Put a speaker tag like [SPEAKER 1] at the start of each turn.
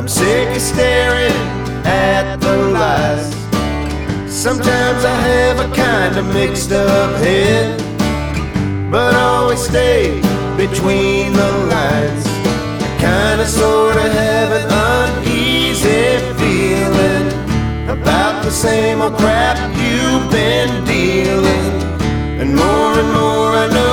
[SPEAKER 1] I'm sick of staring at the lies. Sometimes I have a kind of mixed up head, but always stay between the lines. I kinda sorta have an uneasy feeling about the same old crap you've been dealing. And more I know